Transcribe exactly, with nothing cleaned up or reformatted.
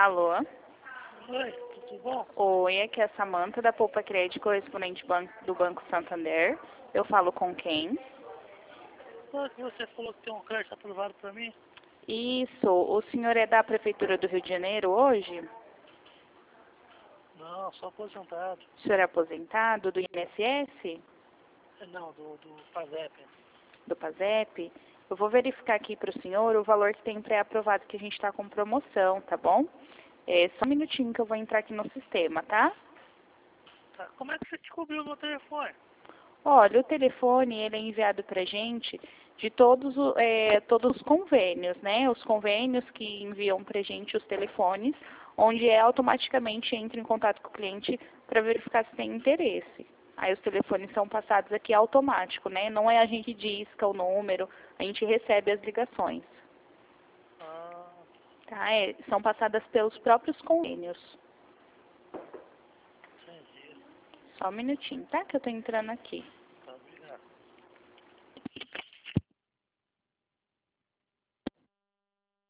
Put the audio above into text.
Alô? Oi, tudo bom? Oi, aqui é a Samanta da Poupa Crédito, correspondente ban- do Banco Santander. Eu falo com quem? Quando que você falou que tem um crédito aprovado para mim? Isso, o senhor é da Prefeitura do Rio de Janeiro hoje? Não, sou aposentado. O senhor é aposentado do I N S S? É, Não, do, do PASEP. Do PASEP? Eu vou verificar aqui para o senhor o valor que tem pré-aprovado que a gente está com promoção, tá bom? É só um minutinho que eu vou entrar aqui no sistema, tá? Tá. Como é que você descobriu o meu telefone? Olha, o telefone ele é enviado para a gente de todos, o- é, todos os convênios, né? Os convênios que enviam para a gente os telefones, onde é automaticamente entra em contato com o cliente para verificar se tem interesse. Aí os telefones são passados aqui automático, né? Não é a gente disca o número, a gente recebe as ligações, Ah, tá? É, são passadas pelos próprios convênios. entendi. Só um minutinho, tá? Que eu tô entrando aqui.